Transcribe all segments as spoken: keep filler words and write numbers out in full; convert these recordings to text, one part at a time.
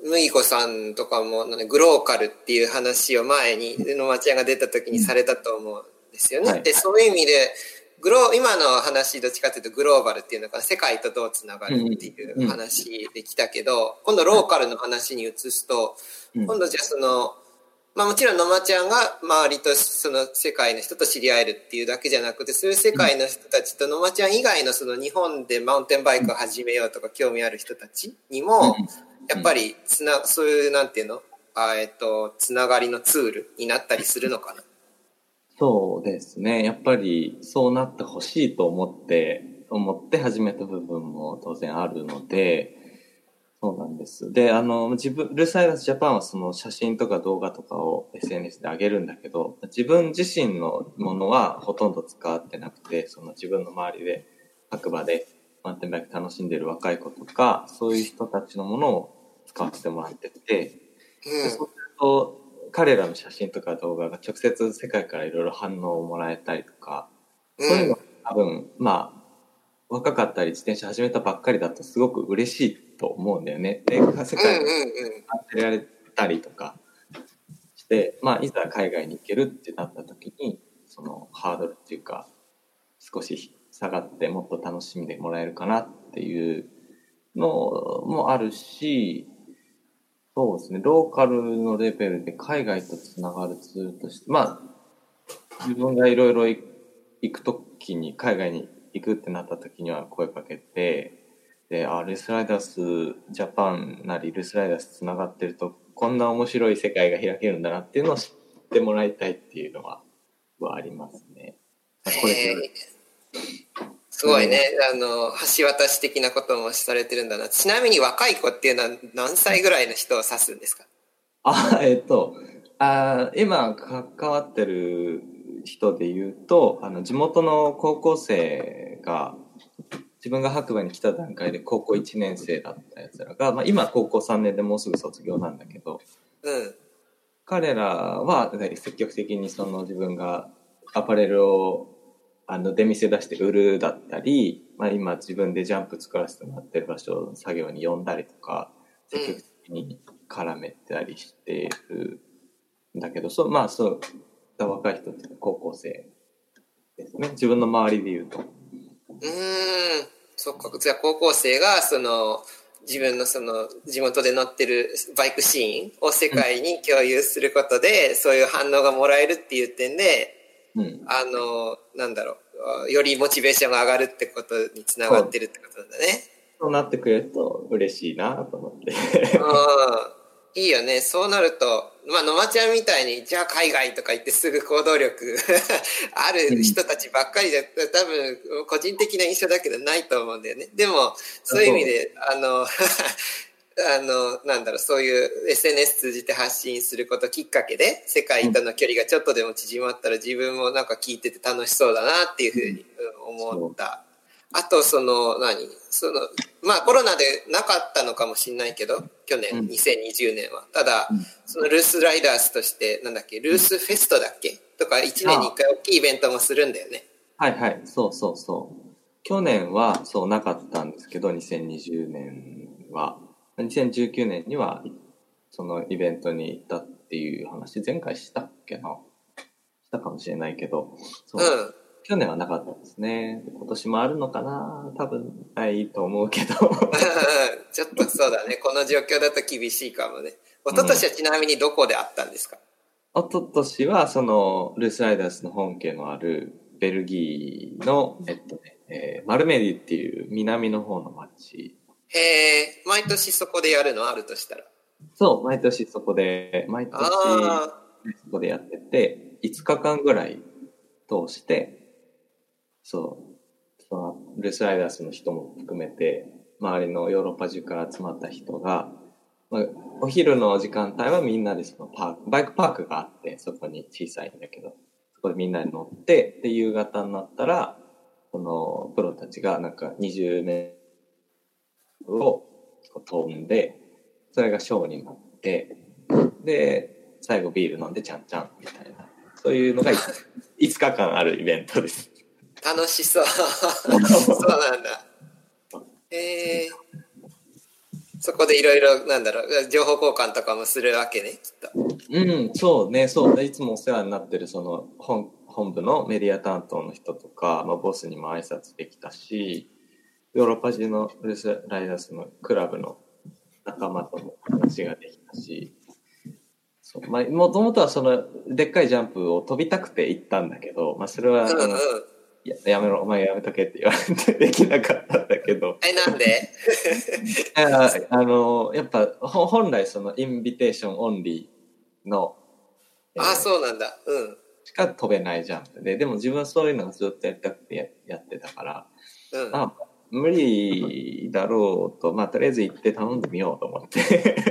麦子さんとかも、ね、グローカルっていう話を前に野町屋が出た時にされたと思うんですよね、はい、でそういう意味でグロ今の話どっちかというとグローバルっていうのか世界とどうつながるっていう話できたけど、うんうん、今度ローカルの話に移すと、うん、今度じゃあそのまあもちろん野町屋が周りとその世界の人と知り合えるっていうだけじゃなくて、そういう世界の人たちと野町屋以外のその日本でマウンテンバイクを始めようとか興味ある人たちにもやっぱりつなそういうなんていうのあえっとつながりのツールになったりするのかな。 そうですね。やっぱりそうなってほしいと思って思って始めた部分も当然あるので。そうなんです。で、あの、自分、ルースアイダースジャパンはその写真とか動画とかを エスエヌエス で上げるんだけど、自分自身のものはほとんど使ってなくて、その自分の周りで白馬でマウンテンバイク楽しんでる若い子とか、そういう人たちのものを使わせてもらってて、うん、でそうすると彼らの写真とか動画が直接世界からいろいろ反応をもらえたりとか、そういうのは多分、まあ、若かったり自転車始めたばっかりだとすごく嬉しいと思うんだよね。で、世界に当てられたりとかして、まあ、いざ海外に行けるってなった時に、そのハードルっていうか、少し下がってもっと楽しんでもらえるかなっていうのもあるし、そうですね、ローカルのレベルで海外とつながるツールとして、まあ、自分がいろいろ行く時に海外に行くってなった時には声かけて、で、あ、ルースライダースジャパンなりルースライダースつながってるとこんな面白い世界が開けるんだなっていうのを知ってもらいたいっていうのははありますね。これすごいね、あの橋渡し的なこともされてるんだな。ちなみに若い子っていうのは何歳ぐらいの人を指すんですか？ あ、えっとあ今関わってる人で言うと、あの地元の高校生が自分が白馬に来た段階で高校いちねん生だったやつらが、まあ、今高校さんねんでもうすぐ卒業なんだけど、 うん、 彼らは積極的にその自分がアパレルをあの出店出して売るだったり、まあ、今自分でジャンプ作らせてもらってる場所を作業に呼んだりとか積極的に絡めたりしてるんだけど、そうまあそう若い人って高校生ですね。自分の周りで言うと。 うーん、そっか。じゃあ高校生がその自分のその地元で乗ってるバイクシーンを世界に共有することで、うん、そういう反応がもらえるっていう点で、うん、あのなんだろう、よりモチベーションが上がるってことにつながってるってことなんだね。 そうなってくれると嬉しいなと思って。 いいよね。そうなると、まあ、野間ちゃんみたいに、じゃあ海外とか言ってすぐ行動力ある人たちばっかりで、多分、個人的な印象だけどないと思うんだよね。でも、そういう意味で、あの、あの、なんだろう、そういう エスエヌエス 通じて発信することきっかけで、世界との距離がちょっとでも縮まったら自分もなんか聞いてて楽しそうだなっていうふうに思った。あとその何そのまあコロナでなかったのかもしれないけど去年、うん、にせんにじゅうねんはただ、うん、そのルースライダースとしてなんだっけルースフェストだっけとかいちねんにいっかい大きいイベントもするんだよね。 はいはいそうそうそう去年はそうなかったんですけどにせんにじゅうねんはにせんじゅうきゅうねんにはそのイベントに行ったっていう話前回したっけなしたかもしれないけどそう、うん去年はなかったですね。今年もあるのかな多分ないと思うけど。 ちょっとそうだね。この状況だと厳しいかもね。一昨年はちなみにどこであったんですか？ うん、一昨年はそのルースライダースの本家のあるベルギーの、えっとね、えー、マルメディっていう南の方の町。 へえ、毎年そこでやるのあるとしたら。 そう、毎年そこで、毎年そこでやってて、いつかかんぐらい通して、そう、そのルースライダースの人も含めて周りのヨーロッパ中から集まった人が、まあ、お昼の時間帯はみんなでそのパークバイクパークがあってそこに小さいんだけどそこでみんなで乗ってで夕方になったらそのプロたちがなんかにじゅうメートルを飛んでそれがショーになってで最後ビール飲んでちゃんちゃんみたいなそういうのがいつかかんあるイベントです。 楽しそうそうなんだ。へえそこでいろいろなんだろう情報交換とかもするわけね、きっと。 うん、そうね、そういつもお世話になってるその本本部のメディア担当の人とか、まあ、ボスにも挨拶できたし、ヨーロッパ中のルースライダースのクラブの仲間とも話ができたし、そう、まあ、もともとはそのでっかいジャンプを飛びたくて行ったんだけど、まあ、それは、 うんうん、 や, やめろ、お前やめとけって言われてできなかったんだけど。 え、なんでああの、やっぱ本来そのインビテーションオンリーの、 えー、あ、そうなんだ。うん。 しか飛べないジャンプで、でも自分はそういうのをずっとやりたくて や, やってたから、うん、あ、無理だろうと、まあとりあえず行って頼んでみようと思って。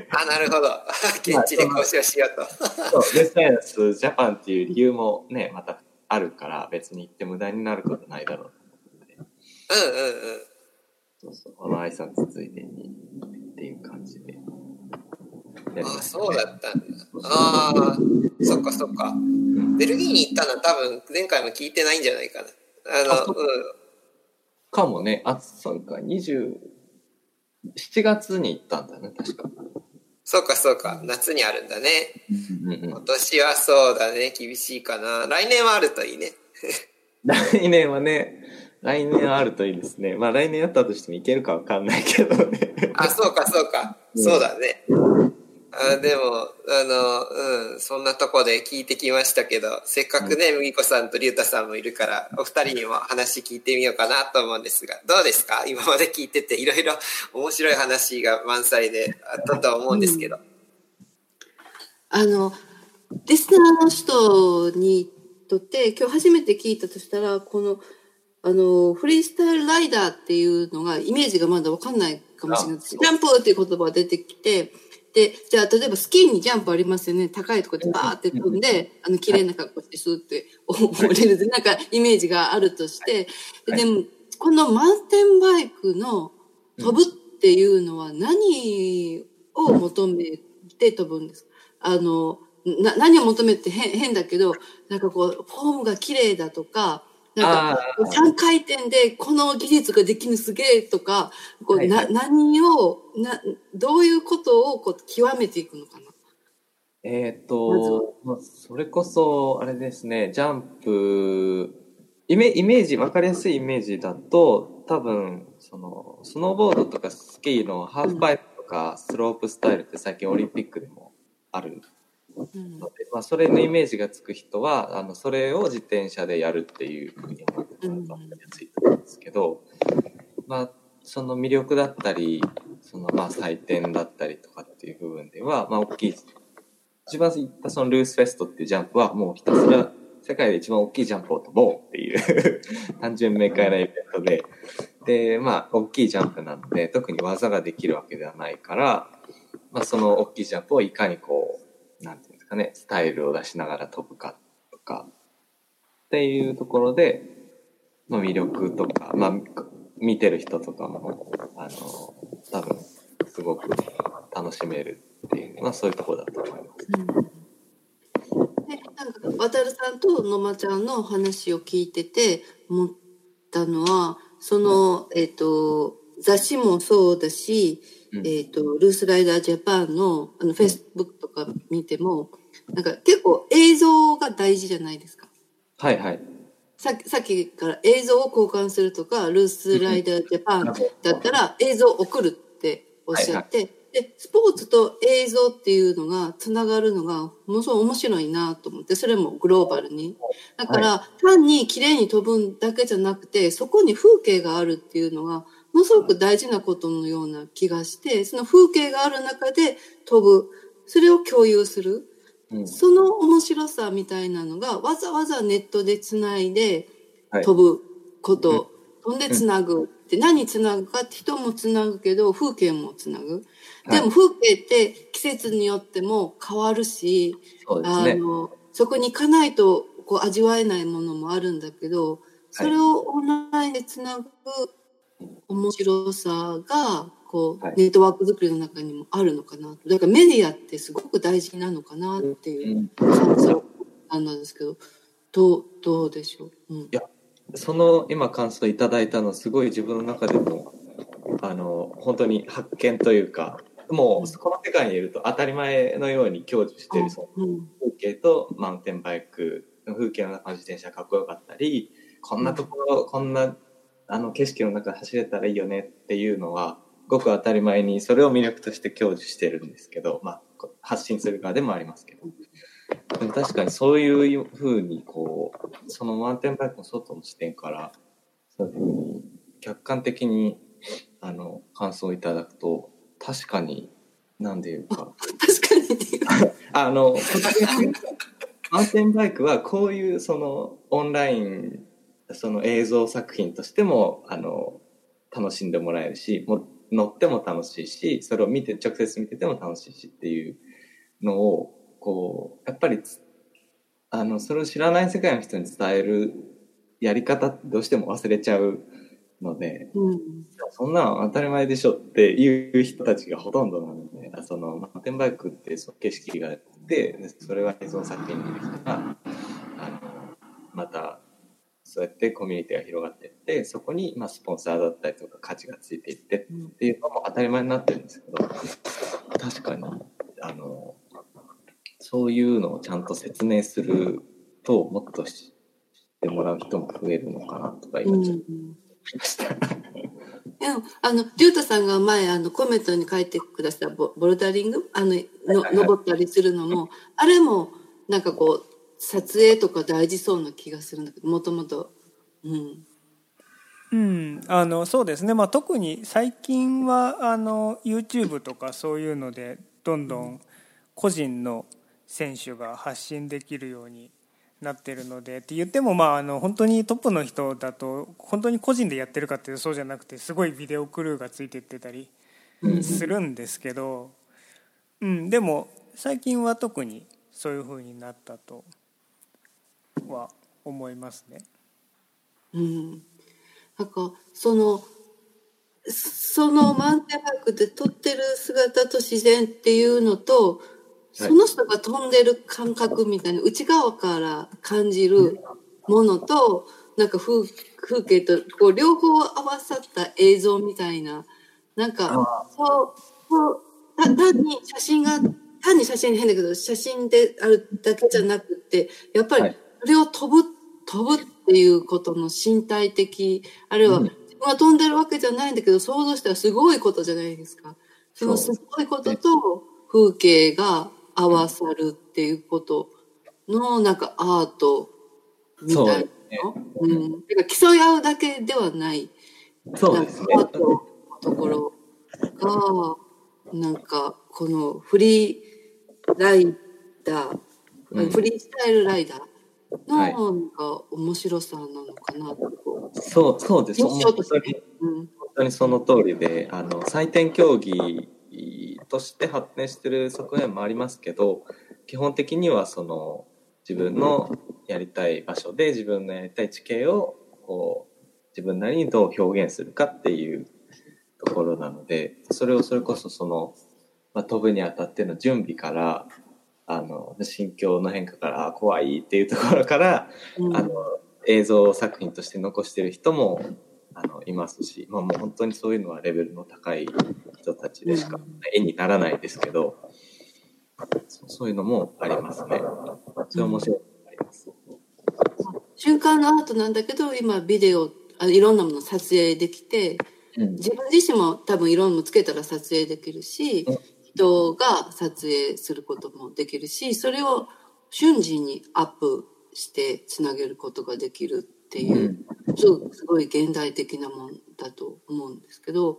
あ、なるほど。現地で交渉しようと。 そう、ルースライダースジャパンっていう理由もね、またあるから、別に行って無駄になることないだろうと思って。 うんうんうん。 そうそう、この挨拶ついでにっていう感じで。 ああ、そうだったんだ。ああ、そっかそっか。ベルギーに行ったのは多分前回も聞いてないんじゃないかな。あの、あうん。 かもね、あ、そうか、にじゅうしちがつに行ったんだね、確か。 そうかそうか、夏にあるんだね。うんうん、今年はそうだね、厳しいかな。来年はあるといいね。 来年はね、来年はあるといいですね。まあ来年あったとしてもいけるかわかんないけどね。 あ、そうかそうか、うん、そうだね。あでもあの、うん、そんなとこで聞いてきましたけど、せっかくね、麦子さんと龍太さんもいるからお二人にも話聞いてみようかなと思うんですが、どうですか？今まで聞いてていろいろ面白い話が満載であったと思うんですけど、うん、 あのリスナーの人にとって今日初めて聞いたとしたら、このあのフリースタイルライダーっていうのがイメージがまだ分かんないかもしれないです。ジャンプっていう言葉が出てきて、で、じゃあ、例えばスキーにジャンプありますよね。高いところでバーって飛んで、あの、綺麗な格好してスーって降りる、なんかイメージがあるとして、で, でも、このマウンテンバイクの飛ぶっていうのは何を求めて飛ぶんですか？あの、な何を求めて変、変だけど、なんかこう、フォームが綺麗だとか、なんかさんかい転でこの技術ができるすげえとか、こう、はいはい、な何をなどういうことをこう極めていくのかな。 えっと、まあ、それこそあれですね、ジャンプイメイメージ分かりやすいイメージだと、多分そのスノーボードとかスキーのハーフパイプとかスロープスタイルって最近オリンピックでもある。ので、まあ、それのイメージがつく人はあのそれを自転車でやるっていうふうに思ってもらうと分かりやすいと思うんですけど、まあ、その魅力だったりそのまあ採点だったりとかっていう部分では、まあ、大きい一番言ったそのルースフェストっていうジャンプはもうひたすら世界で一番大きいジャンプを飛ぼうっていう単純明快なイベントで、でまあ大きいジャンプなので特に技ができるわけではないから、まあ、その大きいジャンプをいかにこうなんていうんですかね、スタイルを出しながら飛ぶかとかっていうところで、まあ、魅力とか、まあ、見てる人とかもあの多分すごく楽しめるっていうのはそういうところだと思います。うん、でなんか渡さんと野間ちゃんの話を聞いてて思ったのは、その、えっと、雑誌もそうだし、えっと、ルースライダージャパンの、あの、フェイスブックとか見ても、なんか結構映像が大事じゃないですか。 はいはい。 さっき、さっきから映像を交換するとか、ルースライダージャパンだったら映像を送るっておっしゃって、はいはい、で、スポーツと映像っていうのがつながるのがものすごい面白いなと思って、それもグローバルに。だから、はい、単に綺麗に飛ぶだけじゃなくて、そこに風景があるっていうのが、ものすごく大事なことのような気がして、その風景がある中で飛ぶ。それを共有する。うん、その面白さみたいなのが、わざわざネットでつないで飛ぶこと。はい、飛んでつなぐ。で、何つなぐかって人もつなぐけど、風景もつなぐ。でも風景って季節によっても変わるし、 そうですね、 あの、そこに行かないとこう味わえないものもあるんだけど、それをオンラインでつなぐ面白さがこう、はい、ネットワーク作りの中にもあるのかな。だからメディアってすごく大事なのかなっていう感想なんですけど、どうどうでしょう。うん、 いや、その今感想いただいたのすごい自分の中でもあの本当に発見というか、もうこの世界にいるto当たり前のように享受しているその風景とマウンテンバイクの風景の中の自転車かっこよかったり、こんなところ、こんなあの景色の中走れたらいいよねっていうのはごく当たり前にそれを魅力として享受してるんですけど、まあ、発信する側でもありますけど、でも確かにそういう風にこうそのマウンテンバイクの外の視点からそういう風に客観的にあの感想をいただくと、確かに何でいうか確かにっていうあのマウンテンバイクはこういうそのオンラインその映像作品としてもあの楽しんでもらえるし、も乗っても楽しいし、それを見て直接見てても楽しいしっていうのをこうやっぱりあのそれを知らない世界の人に伝えるやり方どうしても忘れちゃうので、うん、そんなの当たり前でしょっていう人たちがほとんどなので、そのマウンテンバイクってその景色があってそれは映像作品に見る人があのまたそうやってコミュニティが広がっていって、そこにまあスポンサーだったりとか価値がついていってっていうのも当たり前になってるんですけど、確かにあのそういうのをちゃんと説明するともっと知ってもらう人も増えるのかなとか今ちょっと思いました。 でもあのジュータさんが前あのコメントに書いてくださったボボルダリングあのの登ったりするのも、あれもなんかこう撮影とか大事そうな気がするんだけど、もともとうんうん、あのそうですね、まあ、特に最近はあの YouTube とかそういうのでどんどん個人の選手が発信できるようになってるので、って言ってもまああの本当にトップの人だと本当に個人でやってるかっていうとそうじゃなくて、すごいビデオクルーがついてってたりするんですけど、うん、でも最近は特にそういう風になったとは思いますね。 うん、なんかそのそのマウンテンバイクで撮ってる姿と自然っていうのと、その人が飛んでる感覚みたいな内側から感じるものと、なんか 風, 風景とこう両方合わさった映像みたいな、なんかそうそう単に写真が単に写真変だけど写真であるだけじゃなくて、やっぱりそれを飛ぶ飛ぶっていうことの身体的、あるいは自分が飛んでるわけじゃないんだけど想像したらすごいことじゃないですか。そのすごいことと風景が合わさるっていうことのなんかアートみたいな、ね、うん、だから競い合うだけではない、 そうですね、 アートのところがなんかこのフリーライダー、うん、フリースタイルライダーのなんか面白さなのかなと、 そうそうです、 印象として、 うん、本当にその通りで、あの採点競技として発展している側面もありますけど、基本的にはその自分のやりたい場所で自分のやりたい地形をこう自分なりにどう表現するかっていうところなので、それをそれこそその、まあ、飛ぶにあたっての準備からあの心境の変化から怖いっていうところから、うん、あの映像作品として残している人もあのいますし、まあ、もう本当にそういうのはレベルの高い人たちでしか絵にならないですけど、そう、そういうのもありますね。それ面白いのもあります。 瞬間のアートなんだけど今ビデオあいろんなもの撮影できて、うん、自分自身も多分いろんなものつけたら撮影できるし、うん、人が撮影することもできるし、それを瞬時にアップしてつなげることができるっていう、うん、すごい現代的なもんだと思うんですけど、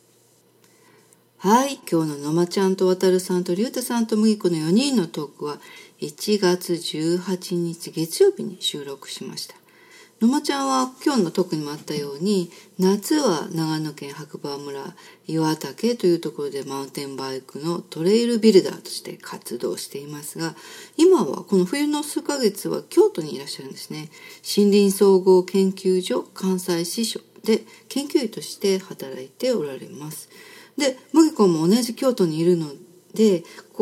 はい、今日ののまちゃんとわたるさんとりゅうたさんとむぎこのよにんのトークはいちがつじゅうはちにち月曜日に収録しました。のまちゃんは今日のトークにもあったように、夏は長野県白馬村岩岳というところでマウンテンバイクのトレイルビルダーとして活動していますが、今はこの冬の数ヶ月は京都にいらっしゃるんですね。森林総合研究所関西支所で研究員として働いておられます。で、むぎこも同じ京都にいるので、こう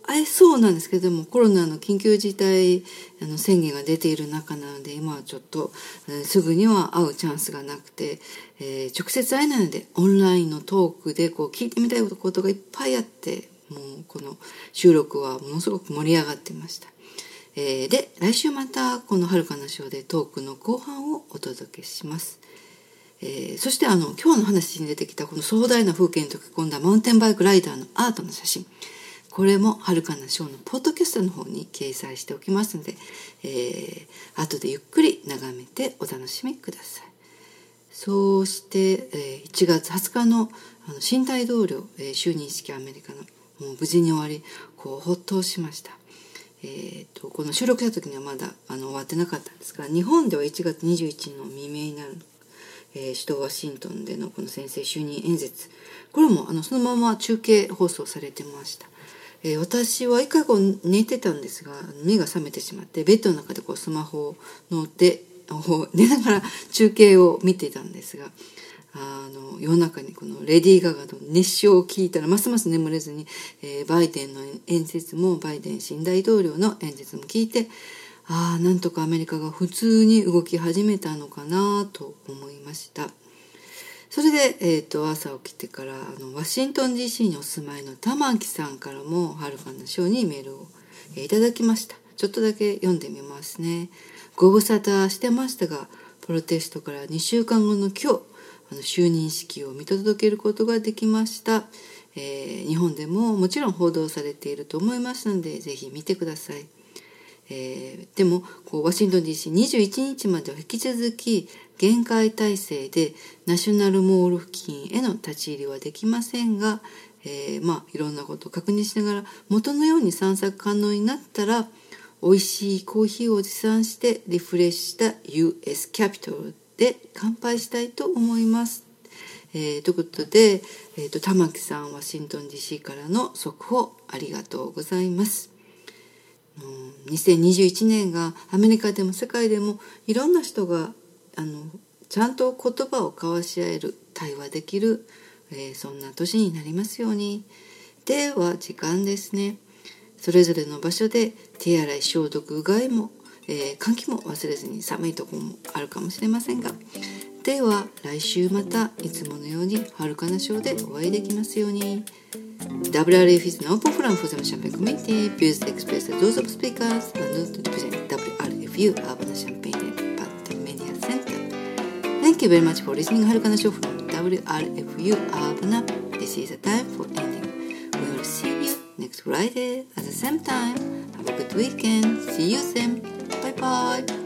会えそうなんですけども、コロナの緊急事態あの宣言が出ている中なので、今はちょっと、えー、すぐには会うチャンスがなくて、えー、直接会えないのでオンラインのトークでこう聞いてみたいことがいっぱいあって、もうこの収録はものすごく盛り上がっていました。えー、で来週またこの遥かな章でトークの後半をお届けします。えー、そしてあの今日の話に出てきたこの壮大な風景に溶け込んだマウンテンバイクライダーのアートの写真、これも遥かな章のポッドキャストの方に掲載しておきますので、えー、後でゆっくり眺めてお楽しみください。そして、えー、いちがつはつか の, あの新大統領、えー、就任式アメリカのもう無事に終わり、こうほっとしました。えー、とこの収録した時にはまだあの終わってなかったんですが、日本ではいちがつにじゅういちにちの未明になる、えー、首都ワシントンでのこの先生就任演説、これもあのそのまま中継放送されてました。えー、私は一回こう寝てたんですが、目が覚めてしまってベッドの中でこうスマホので寝ながら中継を見ていたんですが、あの夜中にこのレディー・ガガの熱唱を聞いたらますます眠れずに、えー、バイデンの演説もバイデン新大統領の演説も聞いて、ああなんとかアメリカが普通に動き始めたのかなと思いました。それで、えー、と朝起きてからあのワシントン ディーシー にお住まいの玉木さんからも遥かな章にメールを、えー、いただきました。ちょっとだけ読んでみますね。ご無沙汰してましたが、プロテストからにしゅうかんごの今日、あの就任式を見届けることができました。えー、日本でももちろん報道されていると思いますので、ぜひ見てください。えー、でもこうワシントン ディーシーにじゅういちにちまでは引き続き厳戒態勢でナショナルモール付近への立ち入りはできませんが、えー、まあいろんなことを確認しながら元のように散策可能になったら、美味しいコーヒーを持参してリフレッシュした ユーエス キャピトルで乾杯したいと思います。えー、ということで、えーと、玉木さんワシントン ディーシー からの速報ありがとうございます。うん、にせんにじゅういちねんがアメリカでも世界でもいろんな人があのちゃんと言葉を交わし合える、対話できる、えー、そんな年になりますように。では時間ですね。それぞれの場所で手洗い消毒うがいも、えー、換気も忘れずに、寒いところもあるかもしれませんが、では来週またいつものように遥かな章でお会いできますように。 ダブリューアールエフ is an open forum for the Champagne community. Views expressed are those of speakers and not to represent ダブリューアールエフユー Urban Champagne Pantamania Center. Thank you very much for listening. 遥かな章 from ダブリューアールエフユー Urban. This is the time for ending. We will see you next Friday at the same time. Have a good weekend. See you then. Bye bye.